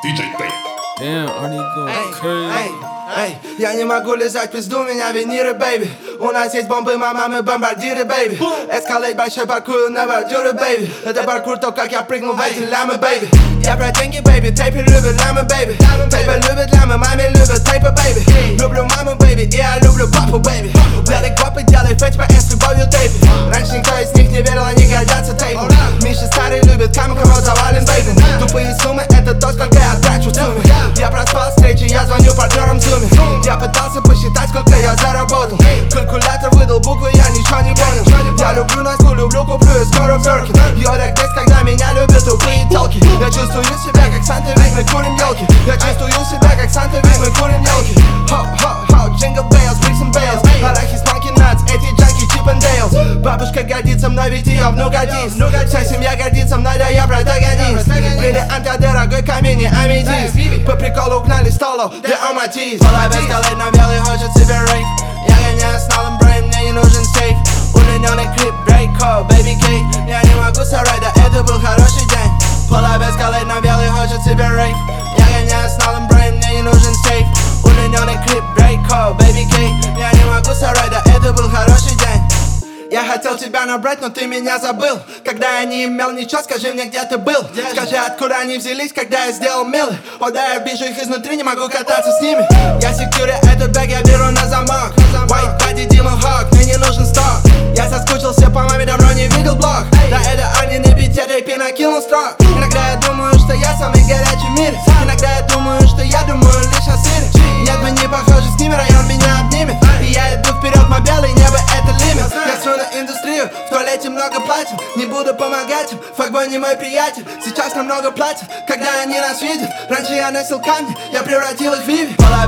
DJ Pay. Damn, Arnie go crazy. Эй, я не могу лизать пизду, меня виниры, бэйби. У нас есть бомбы, мы бомбардиры, бэйби. Эскалейт большой паркую на бордюры, бэйби. Это паркур, то как я прыгнул в эти лямы, бэйби. Я про деньги, бэйби, тейпы любят лямы, бэйби. Тейпы любят лямы, маме любят тейпы, бэйби. Люблю маму, бэйби, и я люблю папу, бэйби. Белый копы, делай фэтч по с любовью, тейпы. Раньше никто из них не верил, они гордятся тейпом. Миши старый любит камень, кого завален, бэйби. Тупые суммы, это то, сколько я трачу в сумме. Я проспал встречи, я звоню партнерам в зуме. Я пытался посчитать, сколько я заработал. Калькулятор выдал буквы, я ничего не понял. Я люблю Наску, люблю, куплю и скоро Бёркин. Йодак здесь, когда меня любят тупые толки. Я чувствую себя как Санта, ведь мы курим елки. Я чувствую себя как Санта, ведь мы курим елки. Хоп-хоп-хоп, джингл бейлс, брикс и бейлс. Арахис, манки, натс, эти джанки, чип и дейлс. Бабушка гордится мной, ведь ее внук годись. Вся семья гордится мной, да я протагонист. Бриллиант, а дорогой камень и аметист. По приколу угнали столов, для аматист. Эскалейт на белый, хочет себе рейв. Я гоняю с новым брейм, мне не нужен сейф. Удлиненный клип, брейк-код, baby K. Я не могу соврать, да это был хороший день. Pull-up эскалейт на белый, хочет себе рейв. Я гоняю с новым брейм, мне не нужен сейф. Удлиненный клип, брейк-код, baby K. Я не могу соврать, да это был хороший день. Я хотел тебя набрать, но ты меня забыл. Когда я не имел ничего, скажи мне, где ты был. Скажи, откуда они взялись, когда я сделал милый. О, да, я вижу их изнутри, не могу кататься с ними. Я секьюри, этот бэг я беру на замок. White body, Demon Hawk, мне не нужен сток. Я соскучился по маме, давно не видел блог. Да, это Арни на бите, рэпе накинул строк. Иногда я думаю, что я самый горячий в мире. Иногда я думаю, что я думаю лишь о сыре. Нет, мы не похожи с ними, район меня обнимет. И я иду вперед, мой белый небо, это лимит. Я сру на индустрию, в туалете много платим. Не буду помогать им, факбой не мой приятель. Сейчас намного платят, когда они нас видят. Раньше я носил камни, я превратил их в Виви.